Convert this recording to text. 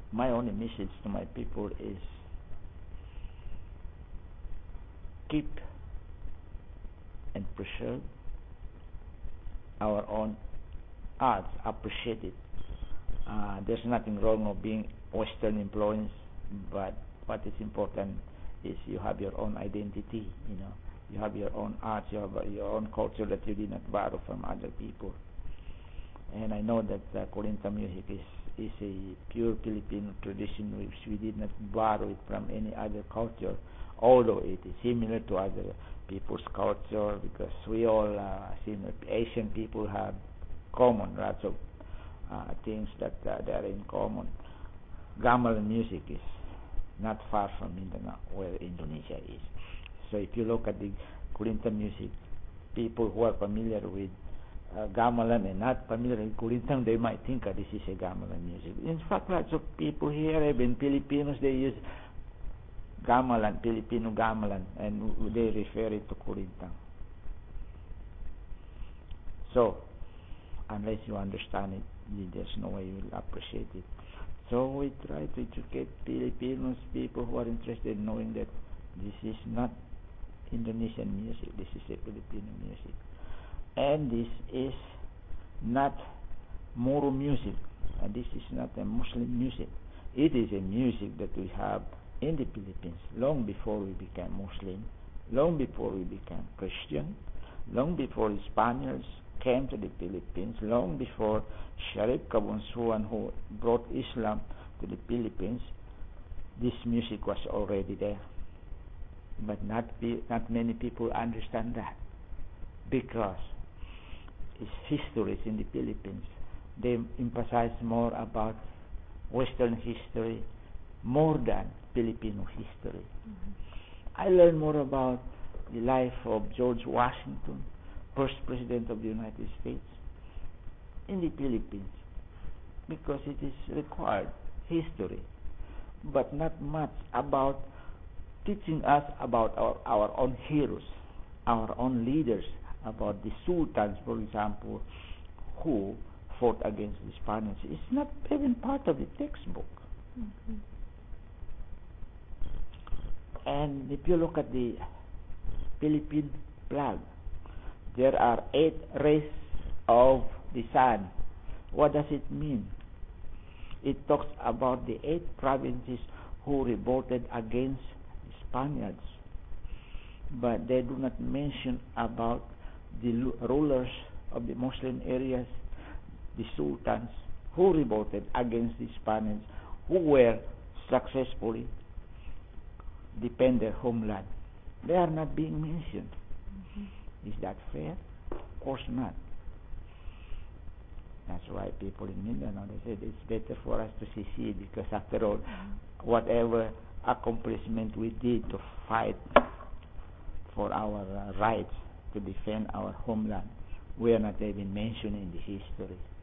my only message to my people is keep and preserve our own arts, appreciate it. There's nothing wrong of being Western influence, but what is important is you have your own identity. You have your own art, you have your own culture that you did not borrow from other people. And I know that Kulinta music is a pure Filipino tradition which we did not borrow it from any other culture, although it is similar to other people's culture, because we all similar. Asian people have common lots of things that they are in common. Gamelan music is not far from Mindanao, where Indonesia is. So if you look at the Kulinta music, people who are familiar with gamelan and not familiar with Kulintang, they might think this is a gamelan music. In fact, lots of people here, even Filipinos, they use gamelan, Filipino gamelan, and they refer it to Kulintang. So, unless you understand it, there's no way you will appreciate it. So we try to educate Filipinos, people who are interested in knowing that this is not Indonesian music, this is a Filipino music. And this is not Moro music, and this is not a Muslim music. It is a music that we have in the Philippines long before we became Muslim, long before we became Christian, long before the Spaniards came to the Philippines, long before Sharif Kabunsuan, who brought Islam to the Philippines. This music was already there. But not many people understand that, because its histories in the Philippines, they emphasize more about Western history more than Filipino history. I learned more about the life of George Washington, first president of the United States, in the Philippines, because it is required history, but not much about teaching us about our own heroes, our own leaders, about the sultans, for example, who fought against the Spaniards. It's not even part of the textbook. And if you look at the Philippine flag, there are 8 rays of the sun. What does it mean? It talks about the 8 provinces who revolted against the Spaniards, but they do not mention about the rulers of the Muslim areas, the sultans who revolted against the Spaniards, who were successfully defend their homeland. They are not being mentioned. Is that fair? Of course not. That's why people in Mindanao, they said it's better for us to secede, because after all, whatever accomplishment we did to fight for our rights, to defend our homeland, we are not even mentioned in the history.